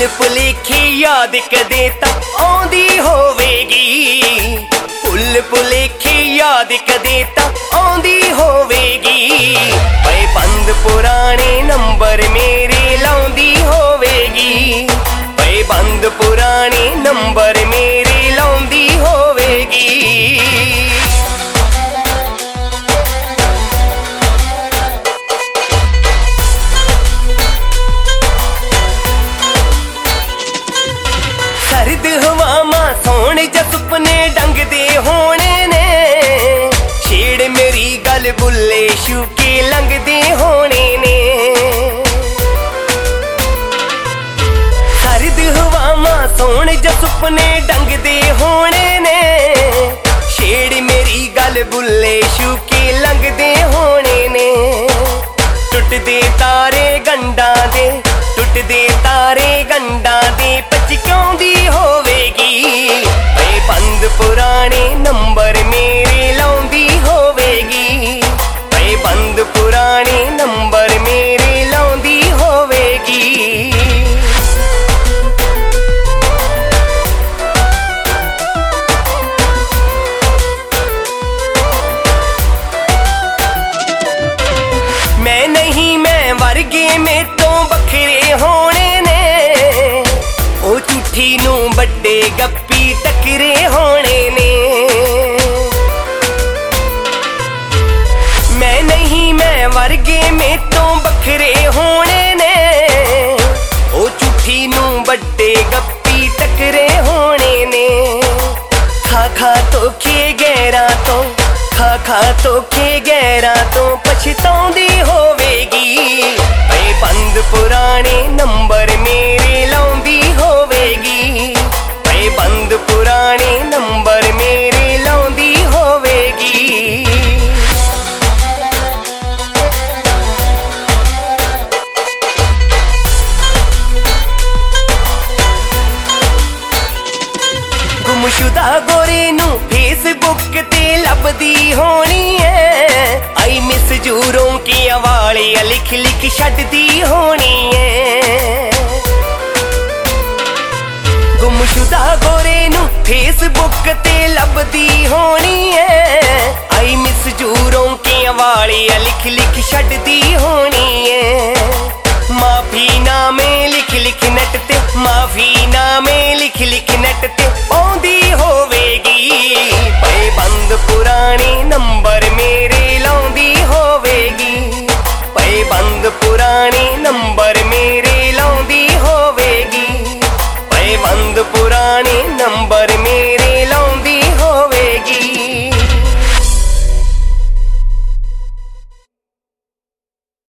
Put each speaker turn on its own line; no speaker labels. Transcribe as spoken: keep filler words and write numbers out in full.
भुलेखे याद कदे तां आउंदी होवेगी, भुल भुलेखे याद कदे तां आउंदी होवेगी। पए बंद पुराने नंबर मेरे लाउंदी होवेगी, पए बंद पुराने नंबर मेरे लाउंदी होवेगी। सर्द हवावां सोण ज सुपने डंगदे होने ने, छेड़ मेरी गल बुल्ले शूके लंघदे होने ने। सर्द हवावां सोण ज सुपने डंगदे होने ने, छेड़ मेरी गल बुल्ले शूके लंघदे होने ने। टुटदे तारे गंडा दे, टुटदे तारे गंडा दे पचक्योंदी होवेगी। पए बंद पुराने नंबर मेरे लाउंदी होवेगी, पए बंद पुराने नंबर मेरे लाउंदी होवेगी। मैं नहीं मैं वर्गे में तो बखरे होने ने, ओ झूठी नू बड़े गप्पी टकरे होने ने। मैं नहीं मैं वर्गे में तो बखरे होने ने, ओ झूठी नू बड़े गप्पी टकरे होने ने। खा खा तो खे गहरा तो, खा खा तो खे गहरा तो पछताउंदी होवेगी। पए बंद पुराने नंबर मेरे लाउंदी होवेगी, पए बंद पुराने नंबर मेरे लाउंदी होवेगी। गुमशुदा गोरे नू फेसबुक ते लभदी होनी है, आई मिस जूरों की वालियां लिख लिख छड्डदी होनी है। गुमशुदा गोरे नू फेसबुक ते लभदी होनी है, आई मिस जूरों की वालियां लिख लिख छड्डदी होनी है। माफी नामे लिख लिख नट ते, माफी नामे लिख लिख नट ते पाउंदी होवेगी। पए बंद पुराने नंबर मेरे लाउंदी होवेगी, पए बंद पुराने